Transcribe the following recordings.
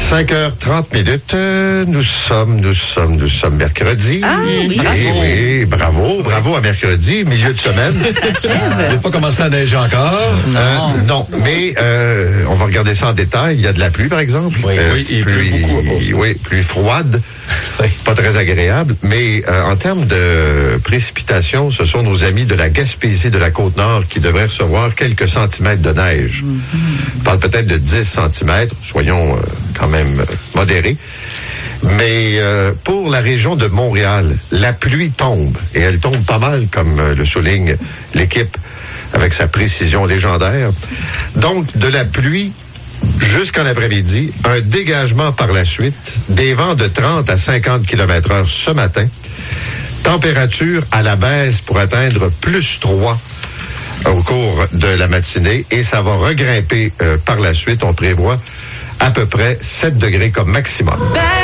5h30. Nous sommes mercredi. Ah oui, bravo à mercredi, milieu de semaine. Vous n'avez pas commencé à neiger encore? Non, mais on va regarder ça en détail. Il y a de la pluie, par exemple. Il pleut beaucoup. Oui, pluie froide. Pas très agréable. Mais en termes de précipitations, ce sont nos amis de la Gaspésie, de la Côte-Nord, qui devraient recevoir quelques centimètres de neige. On parle peut-être de 10 centimètres. Soyons quand même modérés. Mais pour la région de Montréal, la pluie tombe. Et elle tombe pas mal, comme le souligne l'équipe, avec sa précision légendaire. Donc, de la pluie jusqu'en après-midi, un dégagement par la suite, des vents de 30 à 50 km/h ce matin, température à la baisse pour atteindre +3 au cours de la matinée, et ça va regrimper par la suite. On prévoit à peu près 7 degrés comme maximum.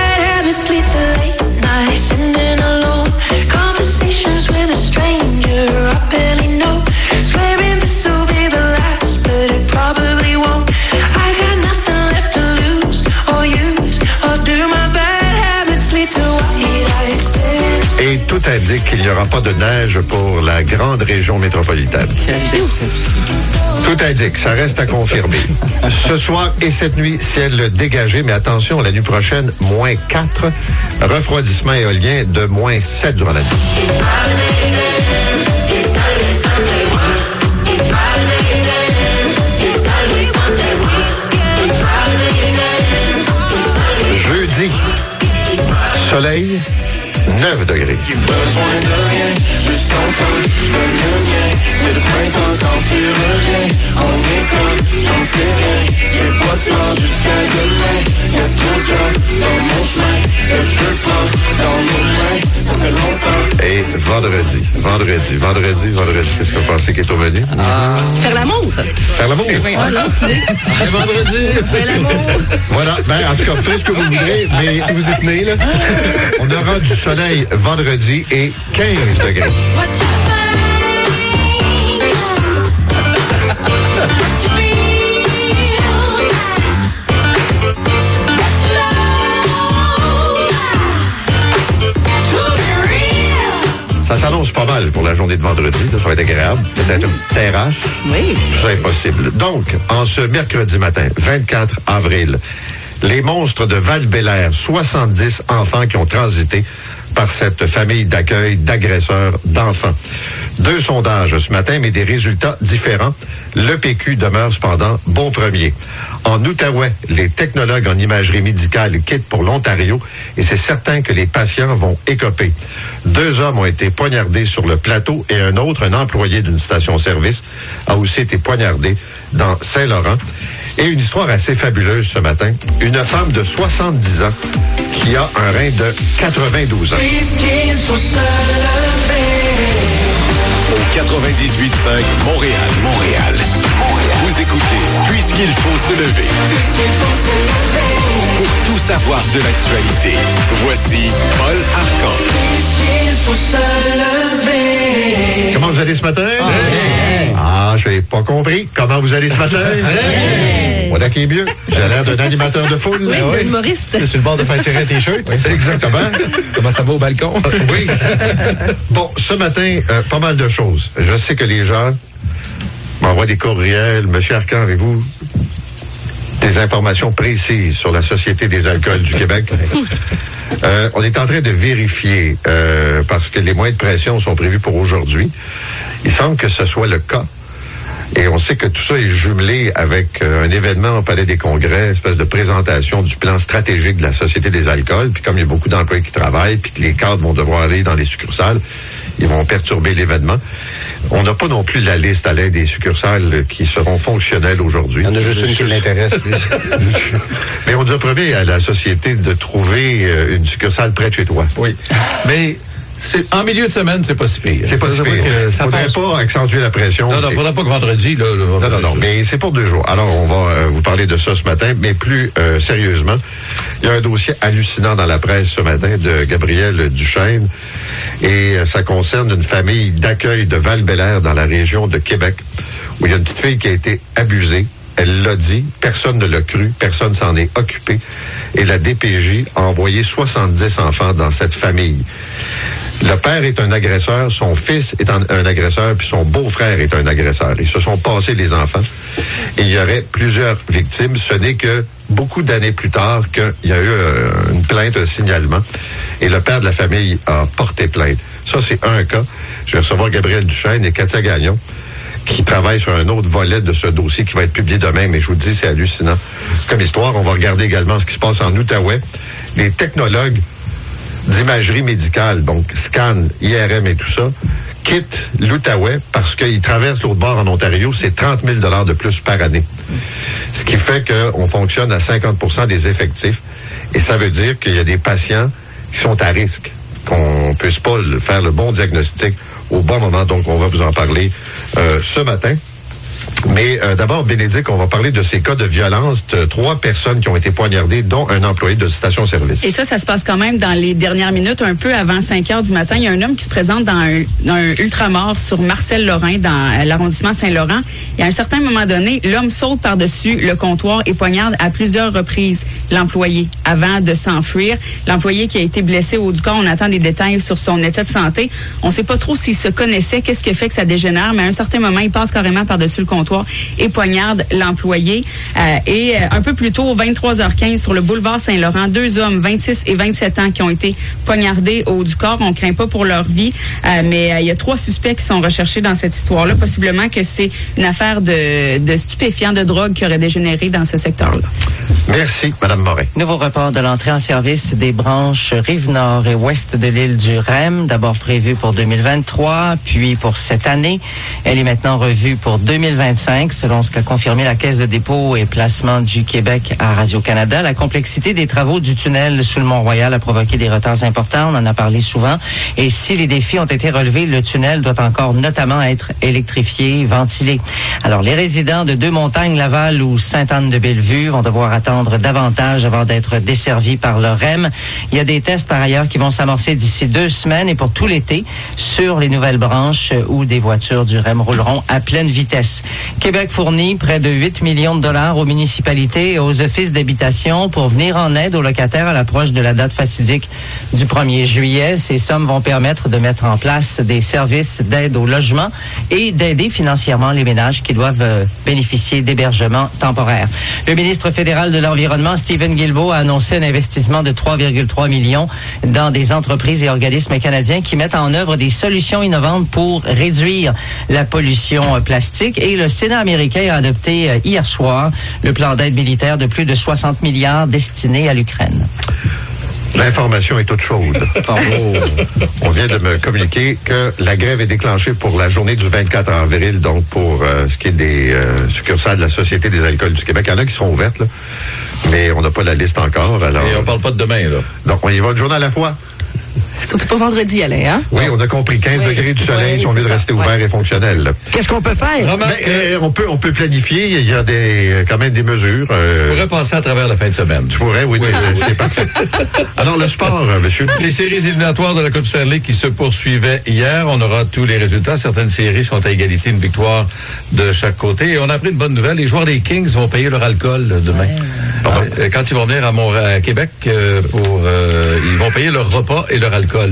Et tout indique qu'il n'y aura pas de neige pour la grande région métropolitaine. Tout indique, ça reste à confirmer. Ce soir et cette nuit, ciel dégagé, mais attention, la nuit prochaine, -4, refroidissement éolien de -7 durant la nuit. Jeudi, soleil, 9 degrés. Et vendredi, qu'est-ce que vous pensez qui est au menu? Faire l'amour. Faire l'amour? Vendredi. Faire l'amour. Voilà, en tout cas, faites ce que vous voudrez, mais si vous êtes nés, là, on aura du soleil vendredi et 15 degrés. Ça s'annonce pas mal pour la journée de vendredi. Ça va être agréable. Peut-être une terrasse. Oui. Tout ça est possible. Donc, en ce mercredi matin, 24 avril, les monstres de Val-Bélair, 70 enfants qui ont transité par cette famille d'accueil d'agresseurs d'enfants. 2 sondages ce matin, mais des résultats différents. Le PQ demeure cependant bon premier. En Outaouais, les technologues en imagerie médicale quittent pour l'Ontario et c'est certain que les patients vont écoper. 2 hommes ont été poignardés sur le plateau et un autre, un employé d'une station-service, a aussi été poignardé dans Saint-Laurent. Et une histoire assez fabuleuse ce matin. Une femme de 70 ans qui a un rein de 92 ans. Au 98.5 Montréal. Vous écoutez Puisqu'il faut se lever. Pour tout savoir de l'actualité, voici Paul Arcand. Comment vous allez ce matin? Je n'ai pas compris. Comment vous allez ce matin? Voilà qui est mieux. J'ai l'air d'un animateur de foule. Oui, un humoriste. C'est sur le bord de faire tirer un t-shirt. Exactement. Comment ça va au balcon? Oui. Bon, ce matin, pas mal de choses. Je sais que les gens m'envoient des courriels. Monsieur Arcand, avez-vous des informations précises sur la Société des alcools du Québec? On est en train de vérifier parce que les moyens de pression sont prévus pour aujourd'hui. Il semble que ce soit le cas. Et on sait que tout ça est jumelé avec un événement au Palais des Congrès, une espèce de présentation du plan stratégique de la Société des alcools. Puis comme il y a beaucoup d'employés qui travaillent, puis que les cadres vont devoir aller dans les succursales, ils vont perturber l'événement. On n'a pas non plus la liste à l'aide des succursales qui seront fonctionnelles aujourd'hui. Il y en a juste une qui l'intéresse, lui. Mais on nous a promis à la Société de trouver une succursale près de chez toi. Oui. Mais en milieu de semaine, c'est pas si pire. C'est pas si pire. Ça faudrait pas accentuer la pression. Non, faudrait pas que vendredi, là. Non, mais c'est pour 2 jours. Alors, on va vous parler de ça ce matin, mais plus sérieusement, il y a un dossier hallucinant dans la presse ce matin de Gabriel Duchesne, et ça concerne une famille d'accueil de Val-Bélair dans la région de Québec, où il y a une petite fille qui a été abusée Elle l'a dit, personne ne l'a cru, personne s'en est occupé. Et la DPJ a envoyé 70 enfants dans cette famille. Le père est un agresseur, son fils est un agresseur, puis son beau-frère est un agresseur. Ils se sont passés les enfants. Et il y aurait plusieurs victimes. Ce n'est que beaucoup d'années plus tard qu'il y a eu une plainte, un signalement. Et le père de la famille a porté plainte. Ça, c'est un cas. Je vais recevoir Gabriel Duchesne et Katia Gagnon, qui travaillent sur un autre volet de ce dossier qui va être publié demain, mais je vous le dis, c'est hallucinant. Comme histoire, on va regarder également ce qui se passe en Outaouais. Les technologues d'imagerie médicale, donc scan, IRM et tout ça, quittent l'Outaouais parce qu'ils traversent l'autre bord en Ontario, c'est 30 000 $ de plus par année. Ce qui fait qu'on fonctionne à 50% des effectifs. Et ça veut dire qu'il y a des patients qui sont à risque, qu'on ne puisse pas faire le bon diagnostic au bon moment. Donc, on va vous en parler ce matin. Mais d'abord, Bénédicte, on va parler de ces cas de violence de 3 personnes qui ont été poignardées, dont un employé de station-service. Et ça se passe quand même dans les dernières minutes, un peu avant 5 heures du matin. Il y a un homme qui se présente dans un ultramar sur Marcel-Lorrain, dans l'arrondissement Saint-Laurent. Et à un certain moment donné, l'homme saute par-dessus le comptoir et poignarde à plusieurs reprises l'employé avant de s'enfuir. L'employé qui a été blessé au haut du corps, on attend des détails sur son état de santé. On ne sait pas trop s'il se connaissait, qu'est-ce qui a fait que ça dégénère, mais à un certain moment, il passe carrément par-dessus le comptoir et poignarde l'employé. Et un peu plus tôt, 23h15, sur le boulevard Saint-Laurent, 2 hommes, 26 et 27 ans, qui ont été poignardés au haut du corps. On craint pas pour leur vie, mais il y a 3 suspects qui sont recherchés dans cette histoire-là. Possiblement que c'est une affaire de stupéfiants, de drogue qui aurait dégénéré dans ce secteur-là. Merci, Mme Morin. Nouveau report de l'entrée en service des branches Rive-Nord et Ouest de l'île du REM, d'abord prévue pour 2023, puis pour cette année. Elle est maintenant revue pour 2025, selon ce qu'a confirmé la Caisse de dépôt et placement du Québec à Radio-Canada. La complexité des travaux du tunnel sous le Mont-Royal a provoqué des retards importants, on en a parlé souvent. Et si les défis ont été relevés, le tunnel doit encore notamment être électrifié, ventilé. Alors, les résidents de Deux-Montagnes, Laval ou Sainte-Anne-de-Bellevue vont devoir attendre davantage avant d'être desservis par le REM. Il y a des tests par ailleurs qui vont s'amorcer d'ici 2 semaines et pour tout l'été sur les nouvelles branches où des voitures du REM rouleront à pleine vitesse. Québec fournit près de 8 millions de dollars aux municipalités et aux offices d'habitation pour venir en aide aux locataires à l'approche de la date fatidique du 1er juillet. Ces sommes vont permettre de mettre en place des services d'aide au logement et d'aider financièrement les ménages qui doivent bénéficier d'hébergements temporaires. Le ministre fédéral de l'Environnement, Stephen Guilbeault, a annoncé un investissement de 3,3 millions dans des entreprises et organismes canadiens qui mettent en œuvre des solutions innovantes pour réduire la pollution plastique. Et le Sénat américain a adopté hier soir le plan d'aide militaire de plus de 60 milliards destiné à l'Ukraine. L'information est toute chaude. On vient de me communiquer que la grève est déclenchée pour la journée du 24 avril, donc pour ce qui est des succursales de la Société des alcools du Québec. Il y en a qui seront ouvertes, là, mais on n'a pas la liste encore. Alors, et on parle pas de demain, là. Donc, on y va une journée à la fois. Surtout pas vendredi, Alain, hein? Oui, on a compris. 15 degrés du soleil, si on veut rester ouvert et fonctionnel. Qu'est-ce qu'on peut faire? On peut planifier. Il y a quand même des mesures. Tu pourrais passer à travers la fin de semaine. Tu pourrais, oui. C'est parfait. Alors, le sport, monsieur. Les séries éliminatoires de la Coupe Stanley qui se poursuivaient hier. On aura tous les résultats. Certaines séries sont à égalité, une victoire de chaque côté. Et on a appris une bonne nouvelle. Les joueurs des Kings vont payer leur alcool demain. Ouais. Quand ils vont venir à Québec, ils vont payer leur repas et leur alcool.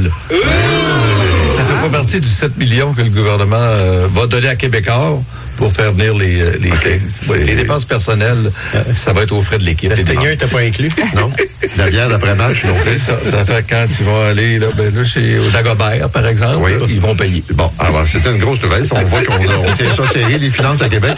Ça fait pas partie du 7 millions que le gouvernement va donner à Québécois pour faire venir les dépenses personnelles. Ça va être aux frais de l'équipe. Le Seigneur n'était pas inclus? Non. La bière d'après-match, non plus. Ça fait quand ils vont aller là chez au Dagobert, par exemple, oui. Là, ils vont payer. Bon, alors c'était une grosse nouvelle. On voit qu'on tient ça serré, les finances à Québec.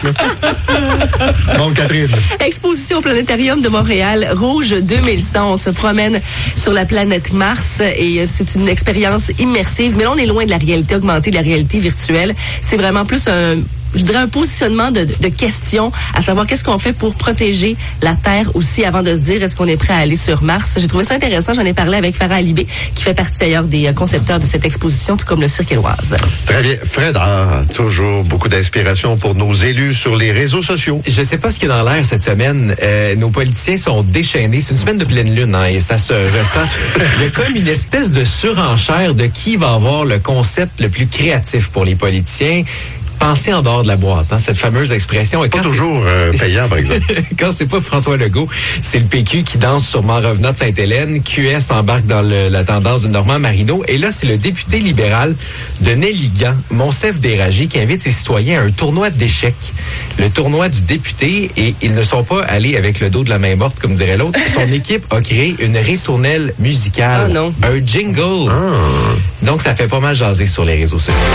Là. Bon, Catherine. Exposition au Planétarium de Montréal, Rouge 2100. On se promène sur la planète Mars et c'est une expérience immersive. Mais là, on est loin de la réalité augmentée, de la réalité virtuelle. C'est vraiment plus un positionnement de questions, à savoir qu'est-ce qu'on fait pour protéger la Terre aussi avant de se dire est-ce qu'on est prêt à aller sur Mars. J'ai trouvé ça intéressant. J'en ai parlé avec Farah Alibé, qui fait partie d'ailleurs des concepteurs de cette exposition, tout comme le Cirque Éloise. Très bien. Fred a toujours beaucoup d'inspiration pour nos élus sur les réseaux sociaux. Je sais pas ce qui est dans l'air cette semaine. Nos politiciens sont déchaînés. C'est une semaine de pleine lune, hein, et ça se ressent. Il y a comme une espèce de surenchère de qui va avoir le concept le plus créatif pour les politiciens. pensez en dehors de la boîte, hein, cette fameuse expression. C'est pas toujours payant, par exemple. Quand c'est pas François Legault, c'est le PQ qui danse sur Mont-Revenant de Sainte-Hélène. QS embarque dans la tendance de Normand Marino. Et là, c'est le député libéral de Néligan, Monsef Déragi, qui invite ses citoyens à un tournoi d'échecs. Le tournoi du député, et ils ne sont pas allés avec le dos de la main morte, comme dirait l'autre. Son équipe a créé une ritournelle musicale. Ah non. Un jingle. Donc, ça fait pas mal jaser sur les réseaux sociaux.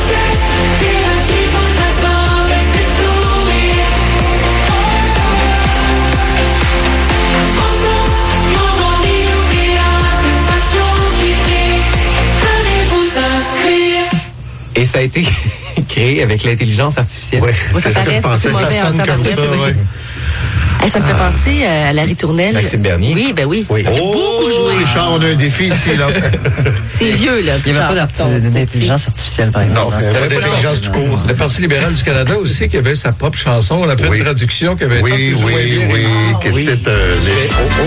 Et ça a été créé avec l'intelligence artificielle. Oui, Moi, ça c'est ça que je paraît, pensais. c'est Ça mauvais en sonne comme tabarouette, ça, oui. ouais. Ça me fait penser à la ritournelle. Maxime Bernier. Oui, ben oui. Oui. Il a beaucoup joué. Richard, on a un défi ici, là. C'est vieux, là. Il n'y avait pas d'intelligence artificielle, par exemple. Non, il y avait d'intelligence tout court. Le Parti libéral du Canada aussi, qui avait sa propre chanson. On a fait une traduction qui avait été Oui, plus ou moins bien oui, réussie. qui était les...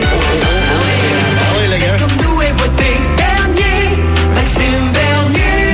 Ah oui, les gars. Comme nous est voté Bernier, Maxime Bernier,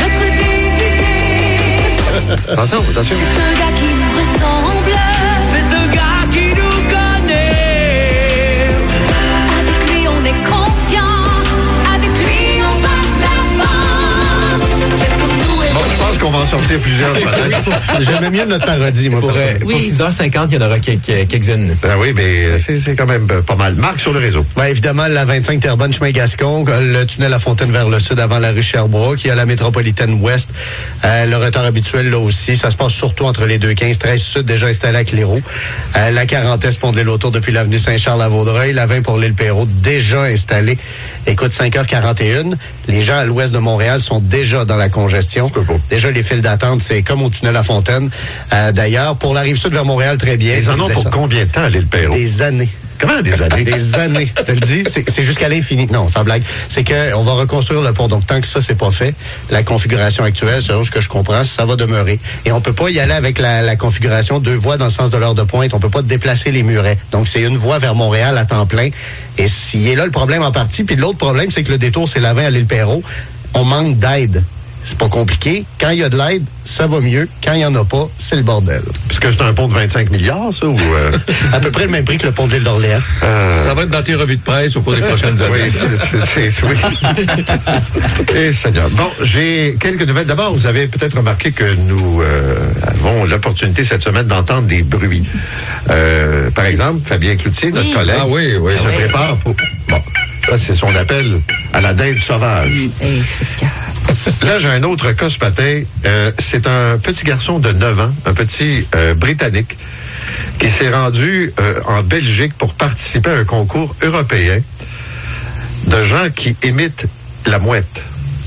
notre député. Attention. C'est un gars qui nous ressemble. C'est un gars qui nous connaît. Avec lui, on est confiant. Avec lui, on va de l'avant. Faites comme nous et Bon, je pense qu'on va en sortir plusieurs. J'aimais mieux notre parodie, moi. Pour 6h50, il y en aura quelques-unes. Ben oui, mais c'est quand même pas mal. Marc, sur le réseau. Ben, évidemment, la 25 Terrebonne, chemin Gascon, le tunnel à Fontaine vers le sud avant la rue Sherbrooke, il y a la métropolitaine ouest. Le retard habituel, là aussi, ça se passe surtout entre les 215, 13 sud, déjà installé à Cléroux. La 40 est pont de l'île autour depuis l'avenue Saint-Charles à Vaudreuil. La 20 pour l'île Perrault, déjà installée. Écoute, 5h41. Les gens à l'ouest de Montréal sont déjà dans la congestion. Déjà, les files d'attente, c'est comme au tunnel à Fontaine. D'ailleurs, pour la rive sud vers Montréal, très bien. Ils en ont pour combien de temps à l'île Perrault? Des années. Comment des années? Des années. Je te le dis, c'est jusqu'à l'infini. Non, sans blague. C'est que on va reconstruire le pont. Donc, tant que ça, c'est pas fait, la configuration actuelle, selon ce que je comprends, ça va demeurer. Et on peut pas y aller avec la configuration 2 voies dans le sens de l'heure de pointe. On peut pas déplacer les murets. Donc, c'est une voie vers Montréal à temps plein. Et s'il est là le problème en partie. Puis l'autre problème, c'est que le détour, c'est la 20 à l'île Perrault. On manque d'aide. C'est pas compliqué. Quand il y a de l'aide, ça va mieux. Quand il y en a pas, c'est le bordel. Est-ce que c'est un pont de 25 milliards, ça, ou... À peu près le même prix que le pont de l'île d'Orléans. Ça va être dans tes revues de presse au cours des prochaines années. Oui. Eh, Seigneur. Bon, j'ai quelques nouvelles. D'abord, vous avez peut-être remarqué que nous avons l'opportunité cette semaine d'entendre des bruits. Par exemple, Fabien Cloutier, notre collègue, se prépare pour... Bon, ça, c'est son appel à la dinde sauvage. Là, j'ai un autre cas ce matin. C'est un petit garçon de 9 ans, un petit Britannique, qui s'est rendu en Belgique pour participer à un concours européen de gens qui imitent la mouette.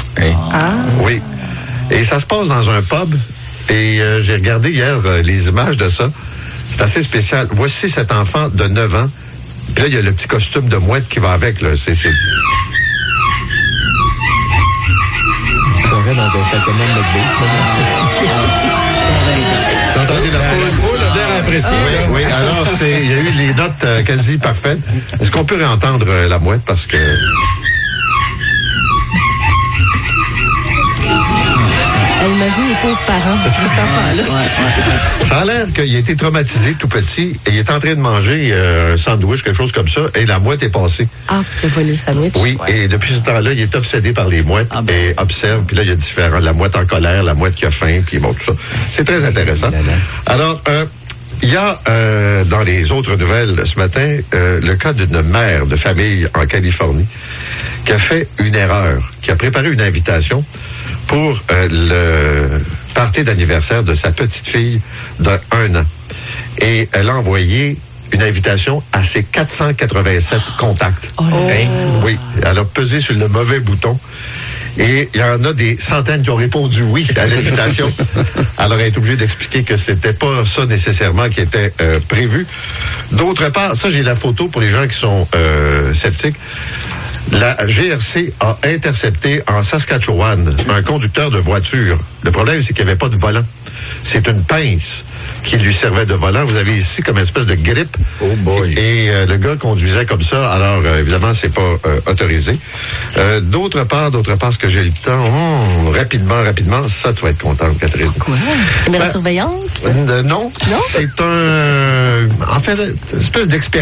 Oui. Et ça se passe dans un pub. Et j'ai regardé hier les images de ça. C'est assez spécial. Voici cet enfant de 9 ans. Puis là, il y a le petit costume de mouette qui va avec. Là. C'est Dans un stationnement de McDo, Vous entendez la foule d'air apprécié. Oui, alors il y a eu les notes quasi parfaites. Est-ce qu'on peut réentendre la mouette parce que... Imagine les pauvres parents de cet enfant-là. Ça a l'air qu'il a été traumatisé tout petit et il est en train de manger un sandwich, quelque chose comme ça, et la mouette est passée. Ah, tu as volé le sandwich? Oui, et depuis ce temps-là, il est obsédé par les mouettes et observe, puis là, il y a différents, la mouette en colère, la mouette qui a faim, puis bon, tout ça. C'est très intéressant. Alors, il y a dans les autres nouvelles ce matin le cas d'une mère de famille en Californie qui a fait une erreur, qui a préparé une invitation pour le party d'anniversaire de sa petite fille de 1 an. Et elle a envoyé une invitation à ses 487 contacts. Oui, elle a pesé sur le mauvais bouton. Et il y en a des centaines qui ont répondu oui à l'invitation. Alors, elle est obligée d'expliquer que c'était pas ça nécessairement qui était prévu. D'autre part, ça, j'ai la photo pour les gens qui sont sceptiques. La GRC a intercepté en Saskatchewan un conducteur de voiture. Le problème, c'est qu'il n'y avait pas de volant. c'est une pince qui lui servait de volant. Vous avez ici comme espèce de grippe. Oh boy. Et le gars conduisait comme ça. Alors, évidemment, c'est pas autorisé. D'autre part, ce que j'ai le temps, rapidement, ça, tu vas être contente, Catherine. Quoi? Caméra de surveillance? Non. C'est en fait, une espèce d'expérience